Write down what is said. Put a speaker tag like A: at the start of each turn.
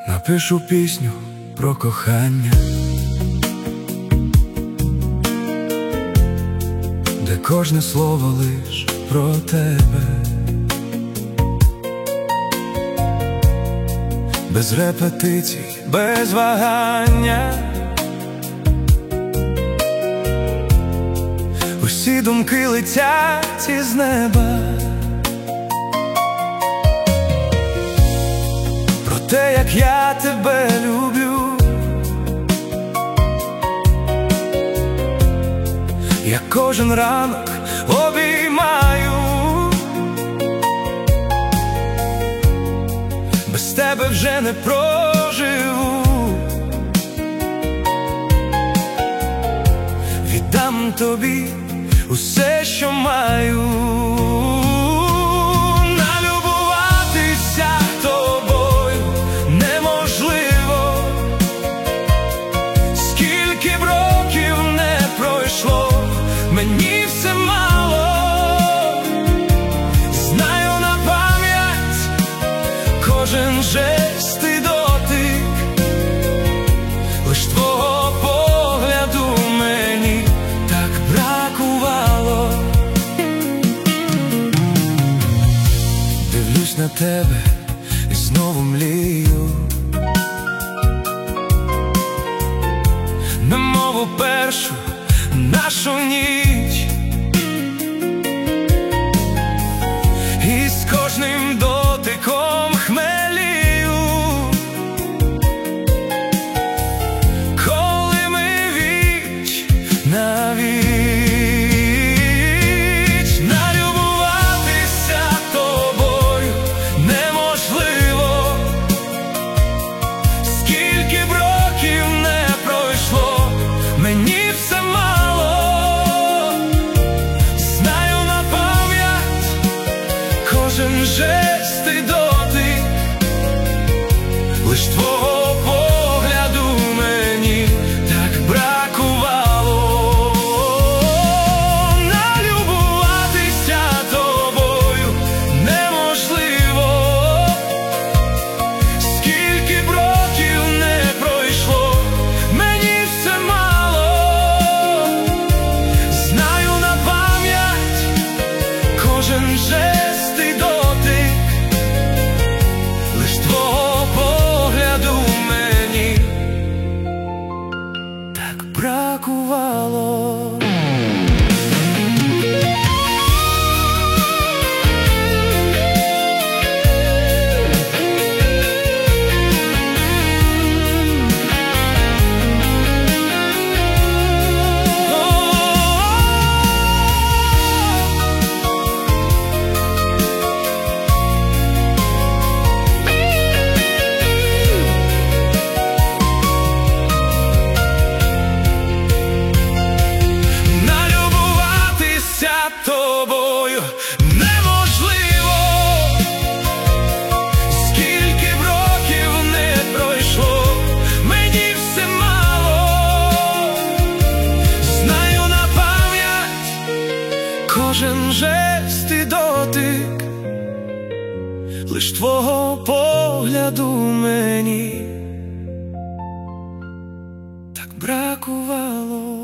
A: Напишу пісню про кохання, де кожне слово лиш про тебе, без репетицій, без вагання. Усі думки летять із неба про те, як я тебе люблю, як кожен ранок обіймаю. Без тебе вже не проживу. Віддам тобі усе, що маю. Налюбуватися тобою неможливо. Скільки б років не пройшло, мені все мало. Знаю на пам'ять кожен жест і дотик, лиш твого погляду мені так бракувало. Дивлюсь на тебе і знову млію, немов у першу нашу ніч. І з кожним дотиком хмелію, коли ми віч на віч. Налюбуватися тобою неможливо. Скільки б років не пройшло, мені все мало. Знаю на пам'ять кожен жест і дотик, лиш твого погляду мені так бракувало. Налюбуватися тобою неможливо. Скільки б років не пройшло, мені все мало. Знаю на пам'ять кожен жест і дотик, лиш твого погляду мені так бракувало. Налюбуватися тобою неможливо. Скільки б років не пройшло, мені все мало. Знаю на пам'ять кожен жест і дотик, лиш твого погляду мені так бракувало.